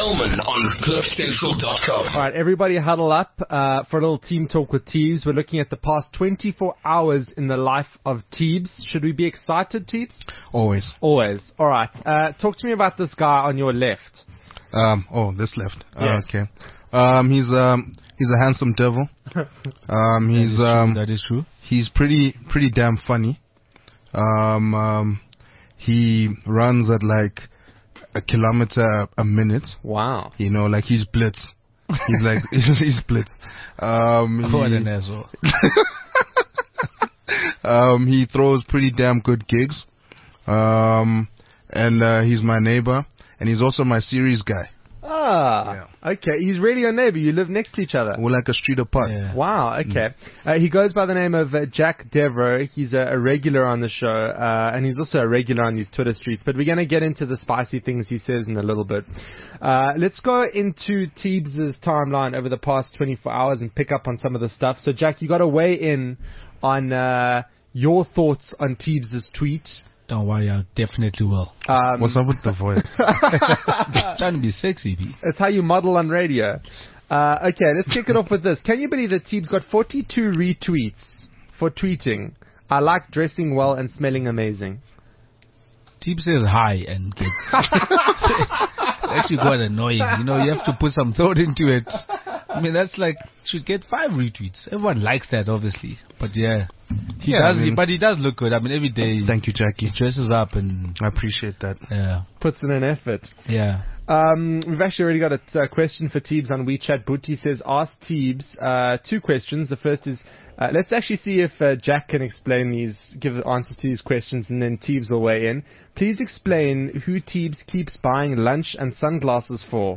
Kelman on CliffCentral.com. All right, everybody huddle up for a little team talk with Teebs. We're looking at the past 24 hours in the life of Teebs. Should we be excited, Teebs? Always. Always. All right. Talk to me about this guy on your left. This left. Yes. Okay. He's a handsome devil. That is true. He's pretty damn funny. He runs at like a kilometer a minute. Wow. You know, like he's blitz. He's like he's blitz. What an asshole. He throws pretty damn good gigs. And he's my neighbor, and he's also my series guy. Okay. He's really your neighbor. You live next to each other. We're like a street apart. Yeah. Wow, okay. He goes by the name of Jack Devereaux. He's a regular on the show, and he's also a regular on these Twitter streets, but we're going to get into the spicy things he says in a little bit. Let's go into Teebs' timeline over the past 24 hours and pick up on some of the stuff. So, Jack, you got to weigh in on your thoughts on Teebs' tweet. Don't worry, I definitely will. What's up with the voice? Trying to be sexy, B. It's how you model on radio. Okay, let's kick it off with this. Can you believe that Teebs got 42 retweets for tweeting, "I like dressing well and smelling amazing"? Teeb says hi and gets... It's actually quite annoying. You know, you have to put some thought into it. I mean, that's like, should get 5 retweets. Everyone likes that, obviously. But yeah, he does look good. I mean, every day. Thank you, Jackie. He dresses up and... I appreciate that. Yeah. Puts in an effort. Yeah. We've actually already got a question for Teebs on WeChat. Booty says, ask Teebs 2 questions. The first is, let's actually see if Jack can explain these, give answers to these questions, and then Teebs will weigh in. Please explain who Teebs keeps buying lunch and sunglasses for.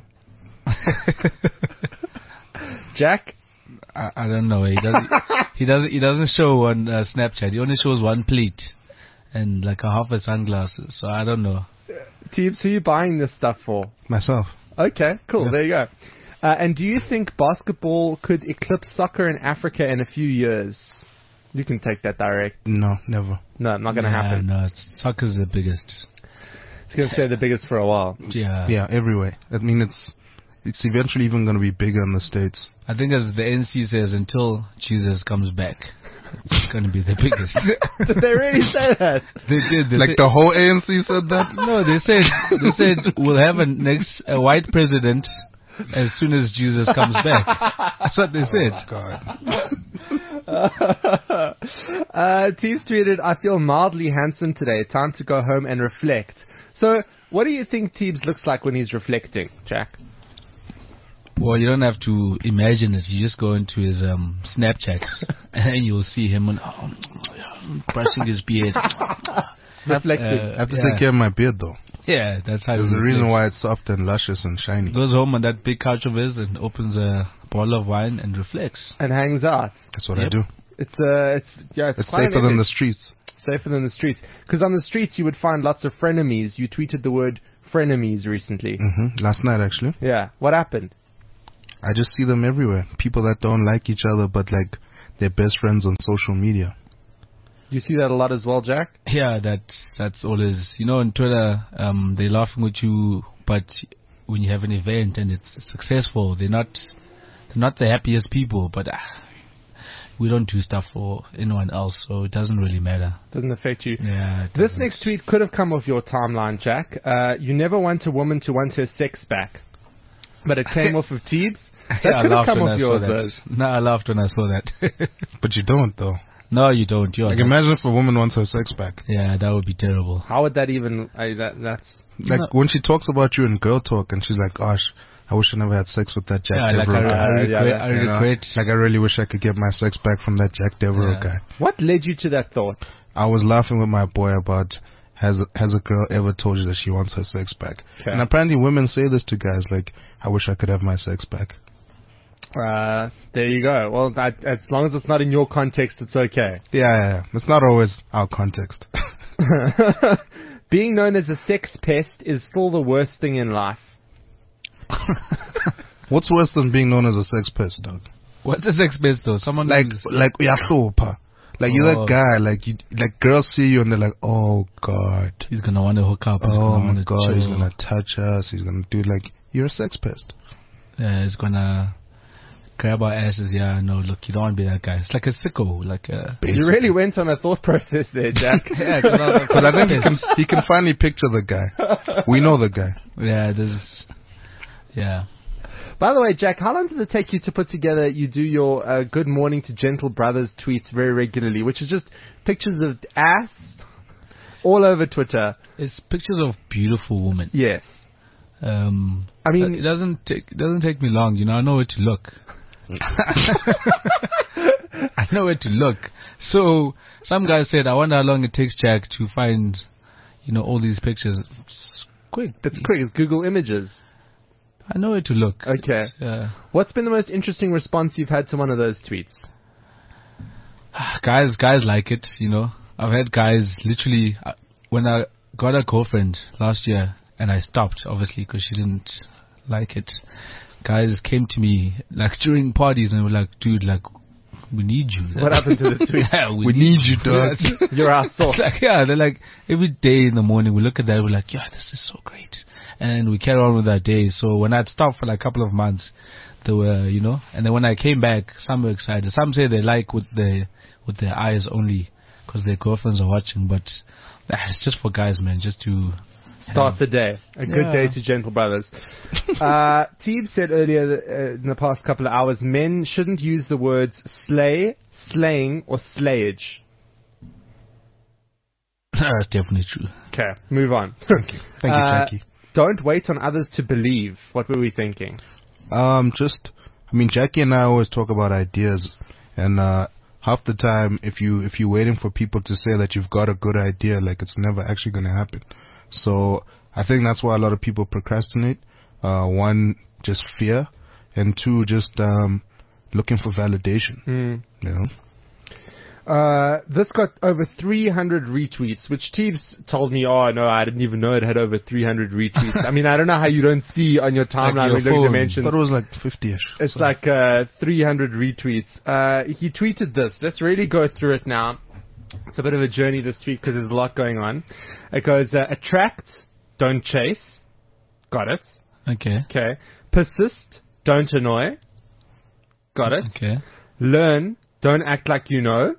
Jack? I don't know. He doesn't show on Snapchat. He only shows one plate and like a half a sunglasses. So I don't know. Teebs, who are you buying this stuff for? Myself. Okay, cool. Yeah. There you go. And do you think basketball could eclipse soccer in Africa in a few years? You can take that direct. No, never. No, not going to happen. No, soccer's the biggest. It's going to stay the biggest for a while. Yeah. Yeah, everywhere. I mean, it's eventually even going to be bigger in the States. I think as the NC says, until Jesus comes back, it's going to be the biggest. Did they really say that? They did. The whole ANC said that? No, they said we'll have a white president as soon as Jesus comes back. That's what they said. God. Teebs tweeted, "I feel mildly handsome today. Time to go home and reflect." So, what do you think Teebs looks like when he's reflecting, Jack? Well, you don't have to imagine it. You just go into his Snapchat and you'll see him brushing his beard. Reflecting. I have to take care of my beard, though. Yeah, that's how. There's the reason why it's soft and luscious and shiny. Goes home on that big couch of his and opens a bottle of wine and reflects. And hangs out. That's what I do. It's It's safer than the streets. Safer than the streets. Because on the streets you would find lots of frenemies. You tweeted the word frenemies recently. Last night, actually. Yeah. What happened? I just see them everywhere. People that don't like each other, but like they're best friends on social media. You see that a lot as well, Jack? Yeah, that's always, you know, on Twitter, they're laughing with you, but when you have an event and it's successful, they're not the happiest people, but we don't do stuff for anyone else, so it doesn't really matter. Doesn't affect you. Yeah. This next tweet could have come off your timeline, Jack. You never want a woman to want her sex back. But it came off of Teebs. That could have come off yours. No, I laughed when I saw that. But you don't, though. No, you don't. Like, imagine if a woman wants her sex back. Yeah, that would be terrible. How would that even... that's... Like, when she talks about you in girl talk, and she's like, gosh, I wish I never had sex with that Jack Devereaux guy. I regret. Like, I really wish I could get my sex back from that Jack Devereaux guy. What led you to that thought? I was laughing with my boy about... Has a girl ever told you that she wants her sex back? Okay. And apparently women say this to guys, like, I wish I could have my sex back. There you go. Well, as long as it's not in your context, it's okay. Yeah. It's not always our context. Being known as a sex pest is still the worst thing in life. What's worse than being known as a sex pest, dog? What's a sex pest, though? Someone like uyahlupa. Like, you're that guy, like girls see you and they're like, oh God. He's gonna want to hook up. Oh my God, he's gonna touch us. He's gonna do you're a sex pest. It's gonna grab our asses. Yeah, no, look, you don't want to be that guy. It's like a sicko, like a. You really went on a thought process there, Jack. Yeah, because I think he can finally picture the guy. We know the guy. Yeah, yeah. By the way, Jack, how long does it take you to put together, you do your good morning to gentle brothers tweets very regularly, which is just pictures of ass all over Twitter. It's pictures of beautiful women. Yes. I mean, it doesn't take me long. You know, I know where to look. I know where to look. So some guy said, I wonder how long it takes Jack to find, all these pictures. It's quick. It's quick. It's Google Images. I know where to look. Okay. What's been the most interesting response you've had to one of those tweets? Guys like it, I've had guys literally, when I got a girlfriend last year, and I stopped, obviously, because she didn't like it. Guys came to me, like, during parties, and were like, dude, like, we need you. What happened to the tweet? Yeah, we need you, dog. You're our soul. Like, yeah, they're like, every day in the morning, we look at that, we're like, yeah, this is so great. And we carry on with our day. So when I'd stopped for like a couple of months, they were, and then when I came back, some were excited. Some say they like with their eyes only, because their girlfriends are watching, but it's just for guys, man, just to start the day. A good day to gentle brothers. Teeb said earlier that, in the past couple of hours, men shouldn't use the words slay, slaying, or slayage. That's definitely true. Okay, move on. Thank you, Jackie. Don't wait on others to believe. What were we thinking? Jackie and I always talk about ideas, and half the time, if you're waiting for people to say that you've got a good idea, like, it's never actually going to happen. So I think that's why a lot of people procrastinate. One, just fear, and two, just looking for validation. This got over 300 retweets, which Teebs told me, oh no, I didn't even know it had over 300 retweets. I mean, I don't know how you don't see on your timeline like your dimensions. I thought it was like 50-ish. It's so. Like 300 retweets. He tweeted this. Let's really go through it now. It's a bit of a journey this week because there's a lot going on. It goes, attract, don't chase. Got it. Okay. Persist, don't annoy. Got it. Okay. Learn, don't act like you know.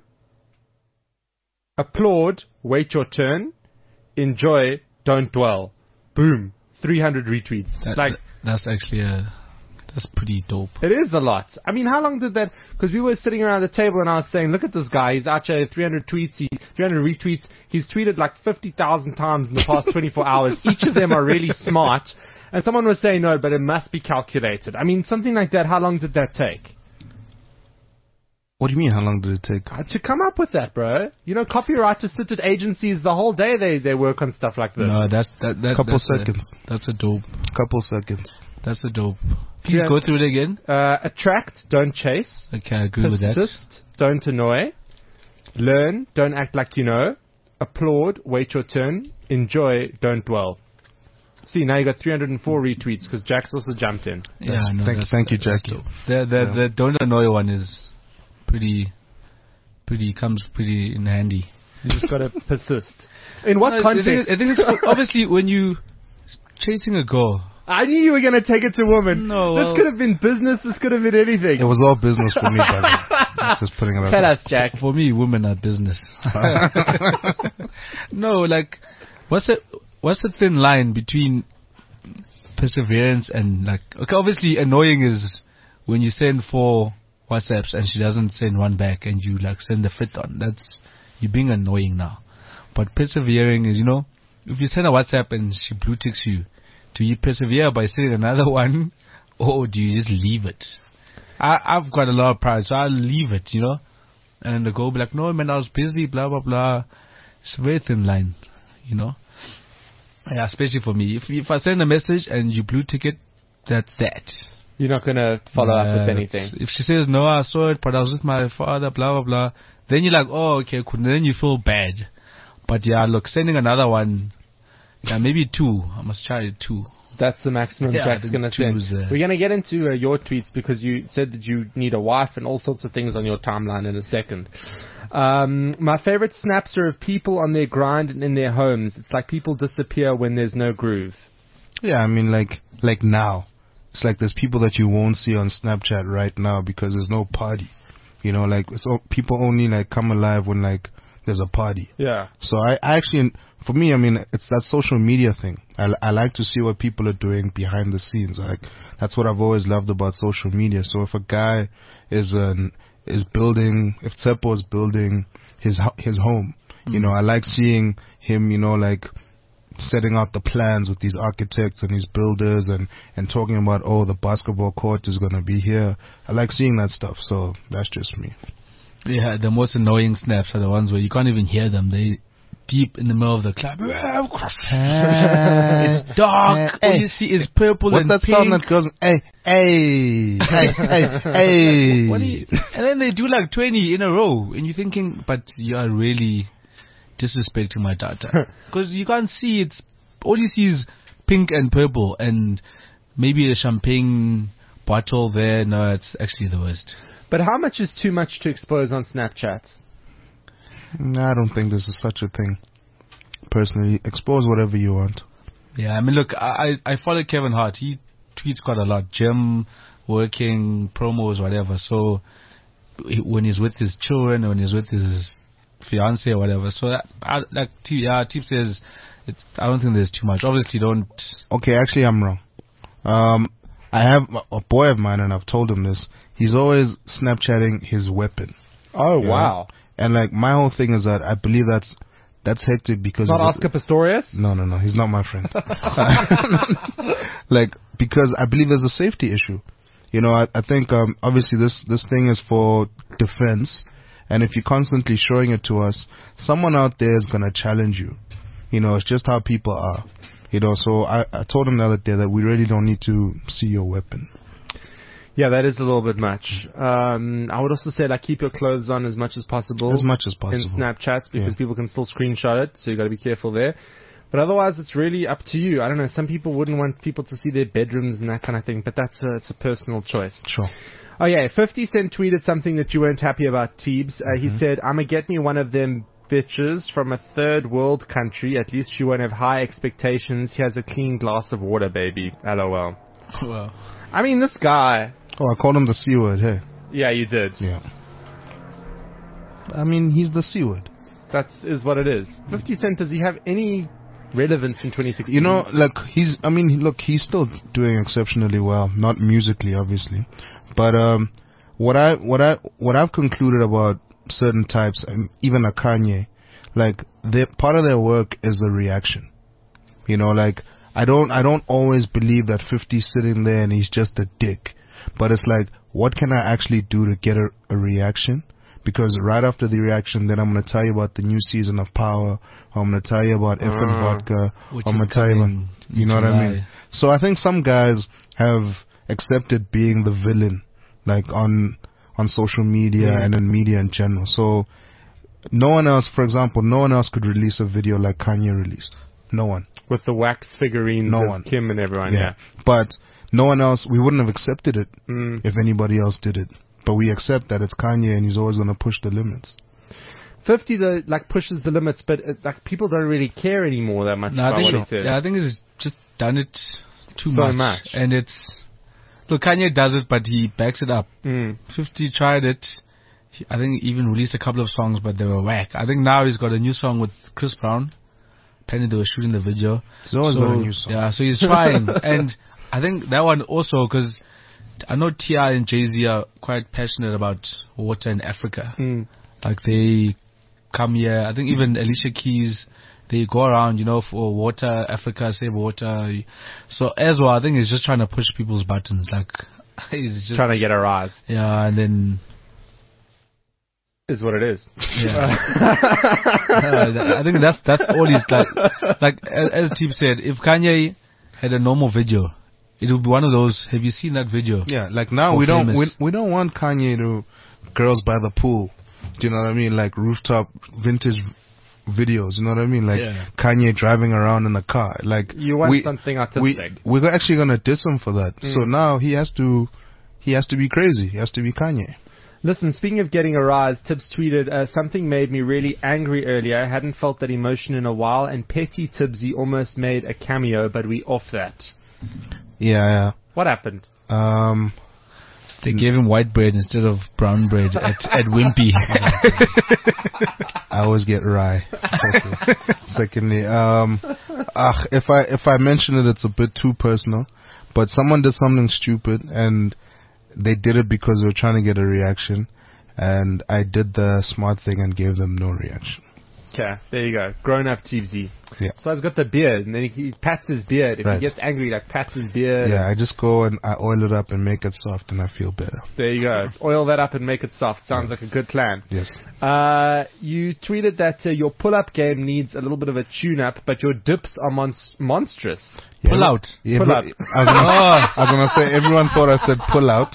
Applaud, wait your turn. Enjoy, don't dwell. Boom. 300 retweets. That's actually that's pretty dope. It is a lot. I mean, how long did that... Because we were sitting around the table and I was saying, look at this guy. He's actually 300 tweets, 300 retweets. He's tweeted like 50,000 times in the past 24 hours. Each of them are really smart. And someone was saying, no, but it must be calculated. I mean, something like that, how long did that take? What do you mean, how long did it take? To come up with that, bro. Copywriters sit at agencies the whole day. They work on stuff like this. No, that's seconds. That's a dope. Couple seconds. That's a dope. Please go through it again. Attract, don't chase. Okay, I agree with that. Persist, don't annoy. Learn, don't act like you know. Applaud, wait your turn. Enjoy, don't dwell. See, now you got 304 retweets because Jack's also jumped in. Yeah, thank you, Jackie. The don't annoy one is comes pretty in handy. You just gotta persist. In what context? I think it's obviously when you chasing a girl. I knew you were gonna take it to women. No, this could have been business. This could have been anything. It was all business for me, brother. Just putting it out. Tell us, Jack. For me, women are business. No, like, what's the thin line between perseverance and like? Okay, obviously, annoying is when you send 4 WhatsApps and she doesn't send one back and you like send the fit on. That's you being annoying now. But persevering is, if you send a WhatsApp and she blue ticks you, do you persevere by sending another one, or do you just leave it? I've got a lot of pride, so I'll leave it, And the girl will be like, no, man, I was busy, blah, blah, blah. It's a very thin line, Yeah, especially for me. If I send a message and you blue tick it, that's that. You're not going to follow up with anything. If she says, no, I saw it, but I was with my father, blah, blah, blah, then you're like, oh, okay, cool. Then you feel bad. But yeah, look, sending another one, maybe 2. I must try 2. That's the maximum Jack's going to send. We're going to get into your tweets because you said that you need a wife and all sorts of things on your timeline in a second. My favorite snaps are of people on their grind and in their homes. It's like people disappear when there's no groove. Yeah, I mean, like now, it's like there's people that you won't see on Snapchat right now because there's no party. You know, like so people only like come alive when like there's a party. Yeah. So I actually, for me, I mean, it's that social media thing. I like to see what people are doing behind the scenes. Like that's what I've always loved about social media. So if a guy is building, if Tsepo is building his home, you know, I like seeing him, you know, like setting out the plans with these architects and these builders and talking about, oh, the basketball court is going to be here. I like seeing that stuff. So that's just me. Yeah, the most annoying snaps are the ones where you can't even hear them. They deep in the middle of the club. It's dark. All you see is purple What's and that pink. sound that goes, hey, And then they do like 20 in a row, and you're thinking, but you are really disrespecting my data because you can't see. It's all you see is pink and purple, and maybe a champagne bottle there. No, it's actually the worst. But how much is too much to expose on Snapchat? I don't think this is such a thing. Personally, expose whatever you want. Yeah, I mean, look, I follow Kevin Hart. He tweets quite a lot. Gym, working, promos, whatever. So when he's with his children, when he's with his fiance or whatever. So Tip says, I don't think there's too much. Obviously, don't. Okay, actually, I'm wrong. I have a boy of mine, and I've told him this. He's always Snapchatting his weapon. Oh, wow. And like my whole thing is that I believe that's hectic because Not Oscar Pistorius? No, he's not my friend. Like because I believe there's a safety issue. You know, I think obviously this thing is for defense, and if you're constantly showing it to us, someone out there is gonna challenge you. You know, it's just how people are. You know, so I told him the other day that we really don't need to see your weapon. Yeah, that is a little bit much. I would also say, like, keep your clothes on as much as possible. As much as possible. In Snapchats, because people can still screenshot it, so you got to be careful there. But otherwise, it's really up to you. I don't know, some people wouldn't want people to see their bedrooms and that kind of thing, but it's a personal choice. Sure. Oh, yeah, 50 Cent tweeted something that you weren't happy about, Teebs. He said, "I'ma get me one of them bitches from a third world country. At least she won't have high expectations. He has a clean glass of water, baby. LOL." Well, I mean, this guy... Oh, I called him the C word, hey. Yeah, you did. Yeah. I mean, he's the C word. That is what it is. 50 Cent, does he have any relevance in 2016? You know, like, he's still doing exceptionally well. Not musically, obviously. But what I've concluded about certain types, even a Kanye, like, part of their work is the reaction. You know, like, I don't always believe that 50's sitting there and he's just a dick. But it's like, what can I actually do to get a reaction? Because right after the reaction, then I'm going to tell you about the new season of Power. I'm going to tell you about Effin' Vodka. I'm going to tell you about, you know what I mean? So I think some guys have accepted being the villain, like on social media and in media in general. So no one else, for example, no one else could release a video like Kanye released. No one. With the wax figurines of Kim and everyone, yeah. But no one else, we wouldn't have accepted it if anybody else did it. But we accept that it's Kanye and he's always going to push the limits. 50 though, like, pushes the limits, but like, people don't really care anymore that much about what he says. Yeah, I think he's just done it too so much. And look, Kanye does it, but he backs it up. 50 tried it. I think he even released a couple of songs, but they were whack. I think now he's got a new song with Chris Brown. Apparently they were shooting the video. He's always got a new song. Yeah, so he's trying. And I think that one also, because I know T.I. and Jay-Z are quite passionate about water in Africa. Like, they come here. I think even Alicia Keys, they go around, you know, for water, Africa, save water. So as well, I think he's just trying to push people's buttons. Like, he's just trying to get a rise. Yeah, and then... is what it is. Yeah. I think that's all he's like as Tip said, if Kanye had a normal video, it would be one of those, have you seen that video? Yeah, like now we don't want Kanye to girls by the pool. Do you know what I mean? Like rooftop vintage videos, you know what I mean? Like Kanye driving around in a car. Like, you want something artistic. We're actually gonna diss him for that. So now he has to be crazy. He has to be Kanye. Listen, speaking of getting a rise, Tibbs tweeted, something made me really angry earlier. I hadn't felt that emotion in a while, and petty Tibbsy almost made a cameo, but we off that. Yeah. What happened? They gave him white bread instead of brown bread at Wimpy. I always get rye. Secondly, if I mention it, it's a bit too personal. But someone did something stupid, and they did it because they were trying to get a reaction. And I did the smart thing and gave them no reaction. Okay, there you go. Grown up Tibbsy. Yeah. So he's got the beard, and then he pats his beard. If he gets angry, he pats his beard. Yeah, I just go and I oil it up and make it soft, and I feel better. There you go. Oil that up and make it soft. Sounds like a good plan. Yes. You tweeted that your pull-up game needs a little bit of a tune-up, but your dips are monstrous. Yeah, Pull out. Yeah, pull out. I was gonna say everyone thought I said pull out.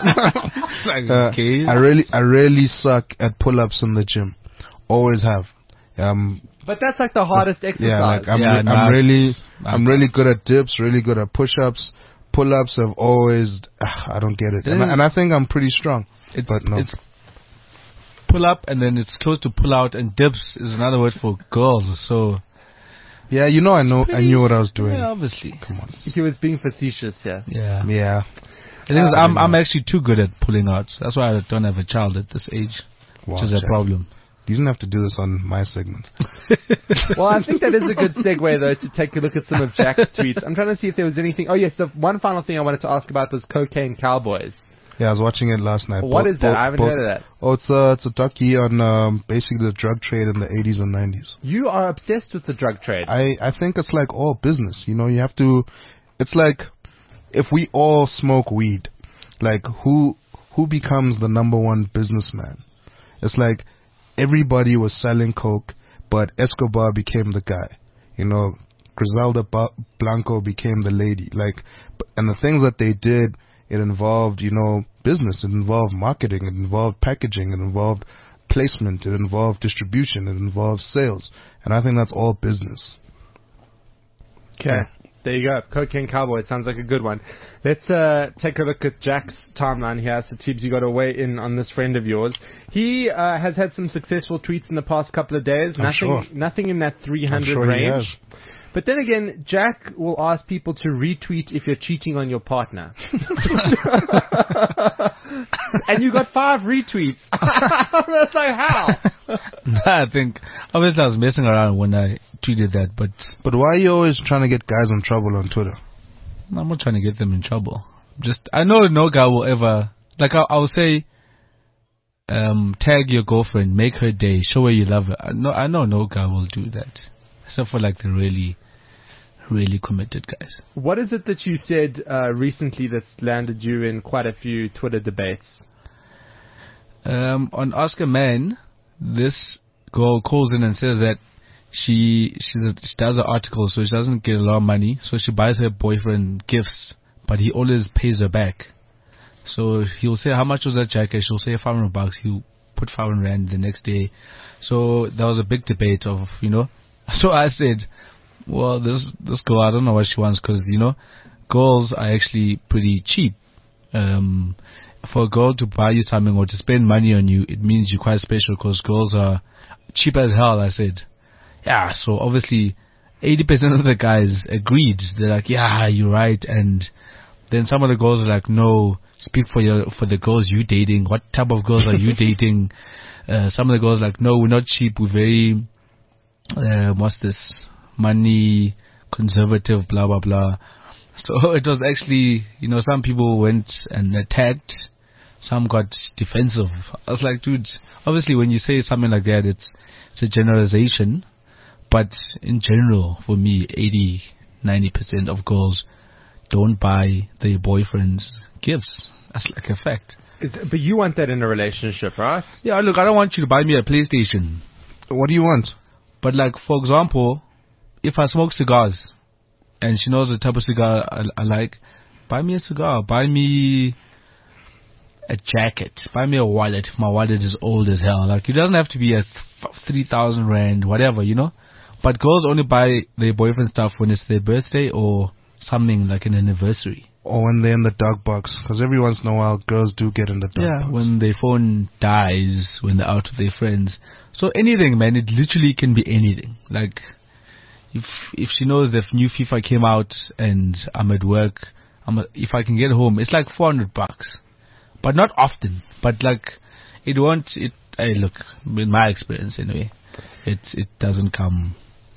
Okay. I really suck at pull-ups in the gym. Always have. But that's like the hardest exercise. Yeah, like I'm I'm really good at dips, really good at push-ups. Pull-ups have always, I don't get it. And I think I'm pretty strong. But no. It's pull up, and then it's close to pull out, and dips is another word for girls. So yeah, I knew what I was doing. yeah, obviously. Come on. He was being facetious, yeah. Yeah. The thing is, I'm actually too good at pulling out. That's why I don't have a child at this age, which is a problem. You didn't have to do this on my segment. Well, I think that is a good segue, though, to take a look at some of Jack's tweets. I'm trying to see if there was anything. Oh, yes, the one final thing I wanted to ask about was Cocaine Cowboys. Yeah, I was watching it last night. What is that? I haven't heard of that. Oh, it's a docu on basically the drug trade in the 80s and 90s. You are obsessed with the drug trade. I think it's like all business. You know, you have to. It's like if we all smoke weed, like who becomes the number one businessman? It's like everybody was selling coke, but Escobar became the guy. You know, Griselda Blanco became the lady. Like, and the things that they did, it involved, you know, business. It involved marketing. It involved packaging. It involved placement. It involved distribution. It involved sales. And I think that's all business. Okay. There you go. Cocaine Cowboy sounds like a good one. Let's take a look at Jack's timeline here. So, Tibbs, you got to weigh in on this friend of yours. He has had some successful tweets in the past couple of days. Nothing in that 300 range. He has. But then again, Jack will ask people to retweet if you're cheating on your partner. And you got 5 retweets. That's like, how? I think, obviously I was messing around when I tweeted that, but why are you always trying to get guys in trouble on Twitter? I'm not trying to get them in trouble. I know no guy will ever, like I will say, tag your girlfriend, make her day, show her you love her. I know no guy will do that. Except for like the really committed guys. What is it that you said recently that's landed you in quite a few Twitter debates? On Ask a Man, this girl calls in and says that she does an article, so she doesn't get a lot of money, so she buys her boyfriend gifts, but he always pays her back. So he'll say, how much was that jacket? She'll say $500. He'll put 500 rand the next day. So there was a big debate of, you know. So I said, well, this girl, I don't know what she wants, because, you know, girls are actually pretty cheap. For a girl to buy you something or to spend money on you, it means you're quite special, because girls are cheap as hell, I said. Yeah, so obviously 80% of the guys agreed. They're like, yeah, you're right. And then some of the girls are like, no, speak for the girls you dating. What type of girls are you dating? Some of the girls are like, no, we're not cheap. We're very, what's this? Money, conservative, blah, blah, blah. So it was actually, you know, some people went and attacked. Some got defensive. I was like, dude, obviously when you say something like that, it's a generalization. But in general, for me, 80-90% of girls don't buy their boyfriends gifts. That's like a fact. But you want that in a relationship, right? Yeah, look, I don't want you to buy me a PlayStation. What do you want? But like, for example, if I smoke cigars and she knows the type of cigar I like, buy me a cigar, buy me a jacket, buy me a wallet if my wallet is old as hell. Like, it doesn't have to be a 3,000 rand, whatever, you know. But girls only buy their boyfriend stuff when it's their birthday or something like an anniversary. or when they're in the dog box, because every once in a while girls do get in the dog box. When their phone dies, when they're out with their friends. So anything, man, it literally can be anything. Like, if she knows that new FIFA came out and I'm at work, if I can get home, it's like $400. But not often. But like, look, in my experience anyway, it doesn't come.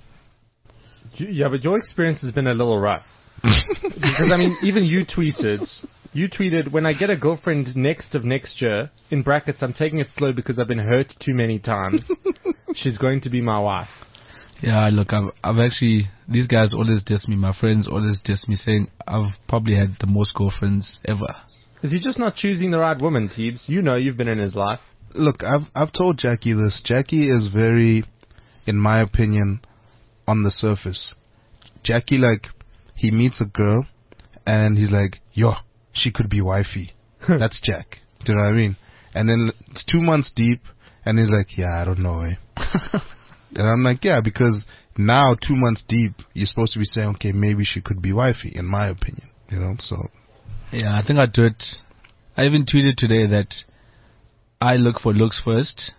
Yeah, but your experience has been a little rough. Because, I mean, even you tweeted, when I get a girlfriend next year, in brackets, I'm taking it slow because I've been hurt too many times. She's going to be my wife. Yeah, look, I've actually, these guys always diss me, my friends always diss me, saying I've probably had the most girlfriends ever. Is he just not choosing the right woman, Teebs? You know, you've been in his life. Look, I've told Jackie this. Jackie is very, in my opinion, on the surface. Jackie, like, he meets a girl, and he's like, yo, she could be wifey. That's Jack. Do you know what I mean? And then it's 2 months deep, and he's like, yeah, I don't know, eh? And I'm like, yeah, because now 2 months deep, you're supposed to be saying, okay, maybe she could be wifey, in my opinion. You know, so. Yeah, I think I do it. I even tweeted today that I look for looks first.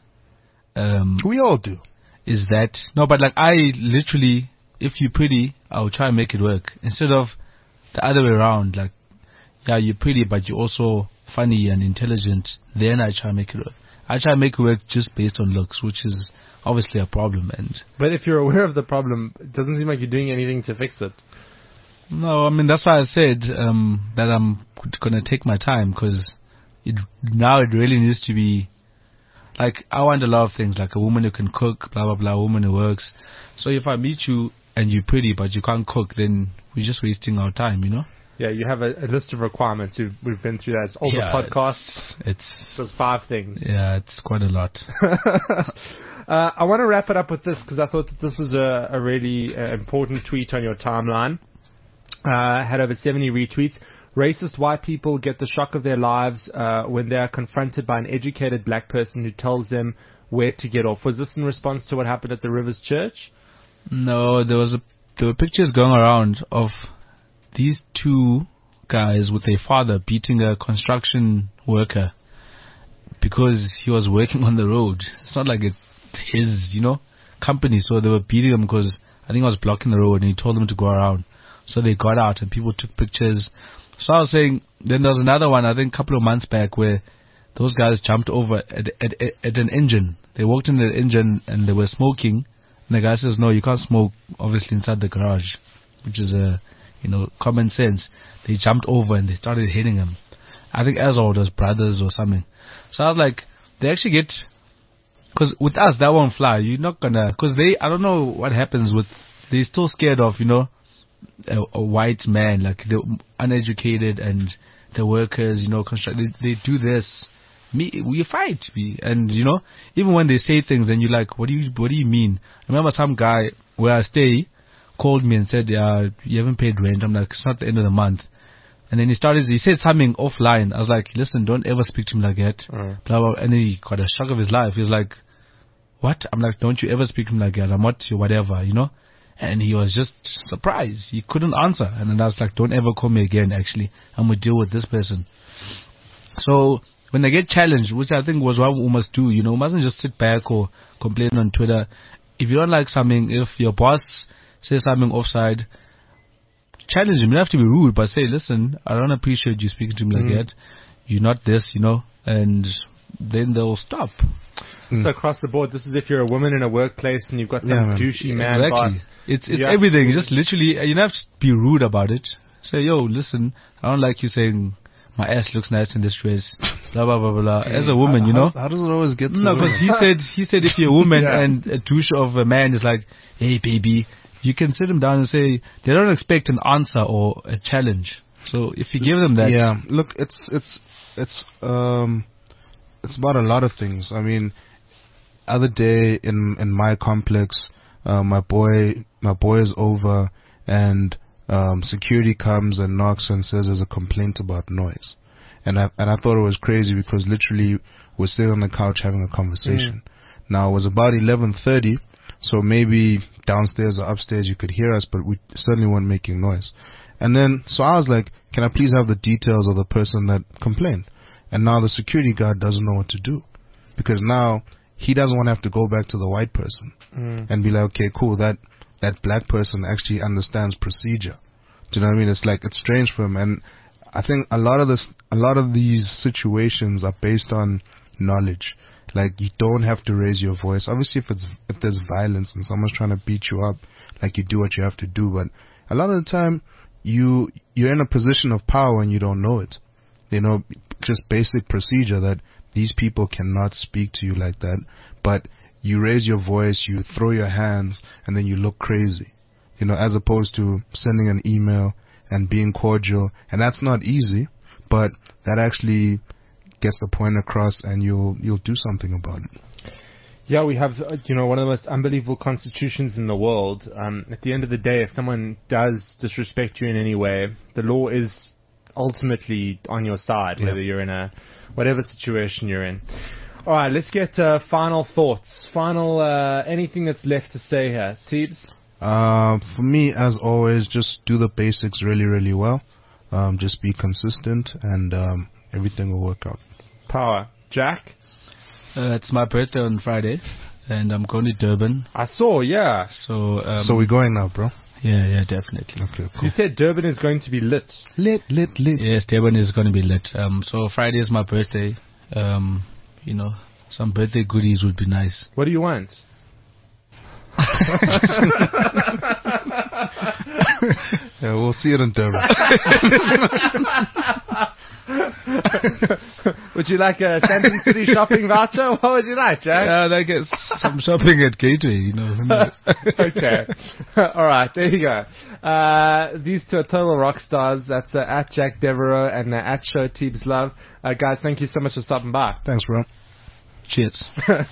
We all do. Is that, no, but like I literally, if you're pretty, I'll try and make it work. Instead of the other way around, like, yeah, you're pretty, but you're also funny and intelligent, then I try and make it work. I try and make it work just based on looks, which is obviously a problem. But if you're aware of the problem, it doesn't seem like you're doing anything to fix it. No, I mean, that's why I said that I'm going to take my time, because now it really needs to be, like, I want a lot of things, like a woman who can cook, blah, blah, blah, a woman who works. So if I meet you and you're pretty but you can't cook, then we're just wasting our time, you know? Yeah, you have a list of requirements. We've been through that. It's all the podcasts. There's 5 things. Yeah, it's quite a lot. I want to wrap it up with this because I thought that this was a really important tweet on your timeline. Had over 70 retweets. Racist white people get the shock of their lives when they are confronted by an educated black person who tells them where to get off. Was this in response to what happened at the Rivers Church? No, there were pictures going around of these 2 guys with their father beating a construction worker because he was working on the road. It's not like it's his, company. So they were beating him because I think he was blocking the road and he told them to go around. So they got out and people took pictures. So I was saying, then there was another one, I think a couple of months back, where those guys jumped over at an engine. They walked into the engine and they were smoking. And the guy says, no, you can't smoke, obviously, inside the garage, which is common sense. They jumped over and they started hitting him. I think as old as brothers or something. So I was like, they actually get, because with us, that won't fly. You're not gonna, because I don't know what happens with, they're still scared of, a white man, like the uneducated and the workers, they do this. We fight, and even when they say things, and you're like, what do you mean? I remember some guy where I stay called me and said, yeah, you haven't paid rent. I'm like, it's not the end of the month. And then he said something offline. I was like, listen, don't ever speak to me like that. Blah, blah. And then he got a shock of his life. He was like, what? I'm like, don't you ever speak to me like that. I'm not your whatever, And he was just surprised. He couldn't answer. And then I was like, don't ever call me again, actually. I'm going to deal with this person. So when they get challenged, which I think was what we must do, we mustn't just sit back or complain on Twitter. If you don't like something, if your boss says something offside, challenge him. You don't have to be rude, but say, listen, I don't appreciate you speaking to me like that. You're not this, and then they'll stop. So across the board, this is if you're a woman in a workplace and you've got some douchey man exactly. boss. It's everything. You just literally, you don't have to be rude about it. Say, yo, listen, I don't like you saying my ass looks nice in this dress. Blah blah blah blah. As a woman, How does it always get to No, because he said if you're a woman and a douche of a man is like, hey baby, you can sit them down and say they don't expect an answer or a challenge. So if you give them that, look, it's about a lot of things. I mean, other day in my complex, my boy is over and security comes and knocks and says there's a complaint about noise, and I thought it was crazy because literally we're sitting on the couch having a conversation. Now it was about 11:30, so maybe downstairs or upstairs you could hear us, but we certainly weren't making noise. And then, so I was like, can I please have the details of the person that complained? And now the security guard doesn't know what to do. Because now he doesn't want to have to go back to the white person and be like, okay, cool, that black person actually understands procedure. Do you know what I mean? It's like, it's strange for him. And I think a lot of these situations are based on knowledge. Like, you don't have to raise your voice. Obviously, if there's violence and someone's trying to beat you up, like, you do what you have to do. But a lot of the time, you're in a position of power and you don't know it. You know, just basic procedure that these people cannot speak to you like that. But you raise your voice, you throw your hands, and then you look crazy. You know, as opposed to sending an email and being cordial. And that's not easy, but that actually gets the point across, and you'll do something about it. Yeah, we have, one of the most unbelievable constitutions in the world. At the end of the day, if someone does disrespect you in any way, the law is ultimately on your side, whether you're in whatever situation you're in. All right, let's get final thoughts. Anything that's left to say here. Teebs? For me, as always, just do the basics really, really well. Just be consistent, and everything will work out. Power. Jack? It's my birthday on Friday, and I'm going to Durban. I saw, yeah. So we're going now, bro? Yeah, definitely. Okay, cool. You said Durban is going to be lit. Lit. Yes, Durban is going to be lit. So Friday is my birthday. Some birthday goodies would be nice. What do you want? Yeah, we'll see it in Durban. Would you like a Sandton City shopping voucher? What would you like, Jack? Yeah, I guess some shopping at Gateway, Okay. All right, there you go. These two are total rock stars. That's at Jack Devereaux and at Show Teebs Love. Guys, thank you so much for stopping by. Thanks, bro. Cheers.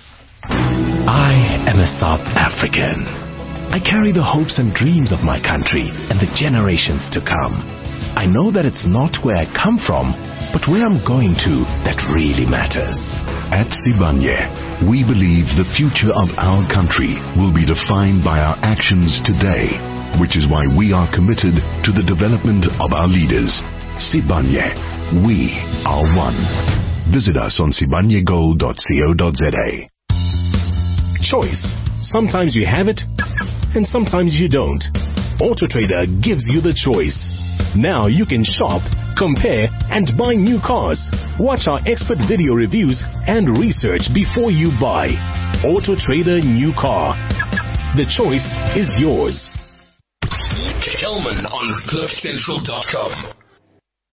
I am a South African. I carry the hopes and dreams of my country and the generations to come. I know that it's not where I come from, but where I'm going to that really matters. At Sibanye, we believe the future of our country will be defined by our actions today, which is why we are committed to the development of our leaders. Sibanye, we are one. Visit us on sibanyegold.co.za. Choice. Sometimes you have it, and sometimes you don't. AutoTrader gives you the choice. Now you can shop, compare, and buy new cars. Watch our expert video reviews and research before you buy. AutoTrader New Car. The choice is yours. Kelman on CliffCentral.com.